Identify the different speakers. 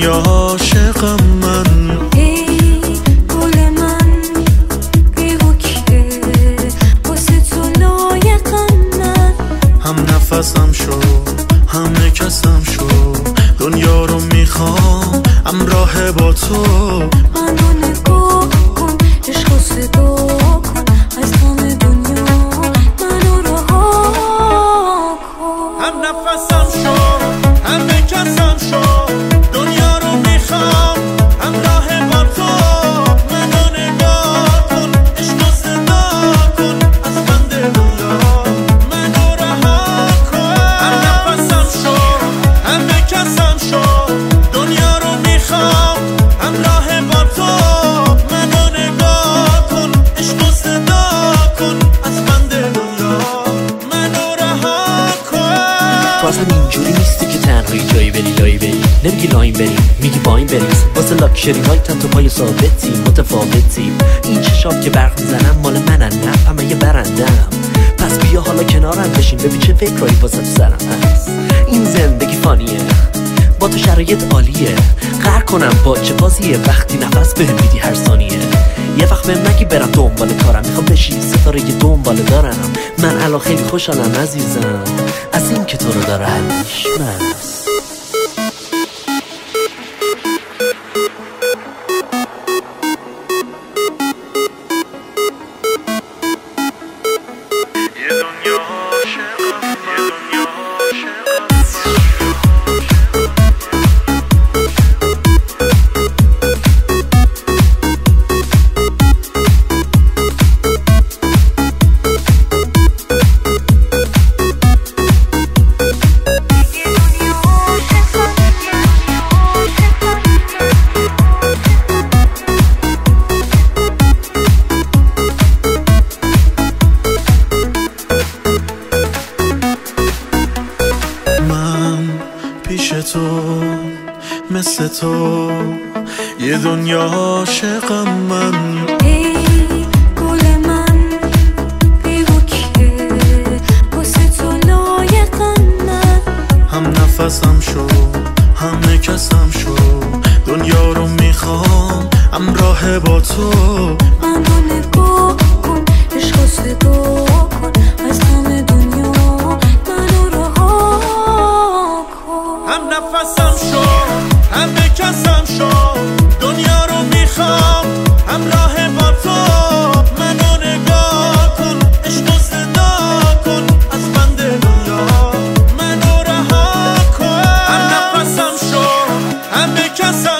Speaker 1: دنیا عاشقم من.
Speaker 2: ای گل من بی‌وکیه، واسه تو لایقم من.
Speaker 1: هم نفسم شو هم کسم شو، دنیا رو میخوام همراه با تو.
Speaker 2: منو نگاه کن، عشق صدا کن، از غم دنیا منو رها کن.
Speaker 1: هم نفسم شو هم کسم شو، دنیا رو میخوام همراه با تو. منو نگاه کن، عشق صدا کن، از بند دنیا منو رها کن. هم نفسم شو هم کسم شو، دنیا رو میخوام همراه با تو. منو نگاه کن، عشق صدا کن، از بند دنیا منو رها کن.
Speaker 3: تو اصلا اینجوری نیستی که تنهایی جایی بری لایی بری، نمیگی لاین بریم میگی باین بریم. واسه لاکشری نایتم تو پای ثابتی متفاوتی. این چشام که برق میزنم مال منن، نه همه یه برندم. پس بیا حالا کنارم بشین ببین چه فکرایی واسه تو سرم هست. این زندگی فانیه با تو شرایط عالیه، قهر کنم با چه بازیه وقتی نفس بهم میدی هر ثانیه. یه وقت بهم نگی برم دنبال کارم، میخوام بشی ستاره یه دنبال دارم. من الان خیلی خوشحالم عزیزم از این که تو رو دارمش من.
Speaker 1: پیش تو مثل تو یه دنیا عاشقم من.
Speaker 2: ای گل من بی‌وکیه، واسه تو لایقم من.
Speaker 1: هم نفسم شو هم کسم شو، دنیا رو میخوام همراه با تو.
Speaker 2: منو نگاه کن، عشق صدا کن، از غم دنیا منو رها کن.
Speaker 1: هم نفسم شو هم کسم شو، دنیا رو میخوام همراه با تو. منو نگاه کن، عشق صدا کن، از بند دنیا منو رها کن. هم نفسم شو هم کسم